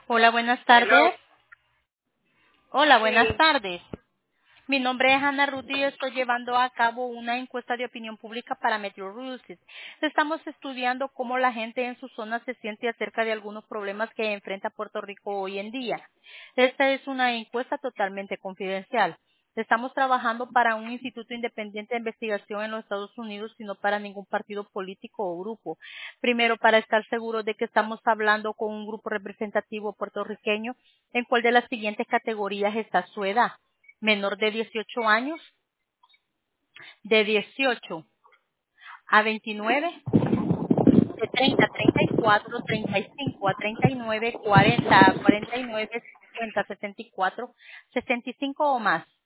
Hola, buenas Hello. tardes. Hola, buenas Sí. tardes. Mi nombre es Ana Ruth y estoy llevando a cabo una encuesta de opinión pública para Metro Resources. Estamos estudiando cómo la gente en su zona se siente acerca de algunos problemas que enfrenta Puerto Rico hoy en día. Esta es una encuesta totalmente confidencial. Estamos trabajando para un instituto independiente de investigación en los Estados Unidos y no para ningún partido político o grupo. Primero, para estar seguros de que estamos hablando con un grupo representativo puertorriqueño, ¿en cuál de las siguientes categorías está su edad? Menor de 18 años, de 18 a 29, de 30 a 34, 35 a 39, 40 a 49, 50 a 64, 65 o más.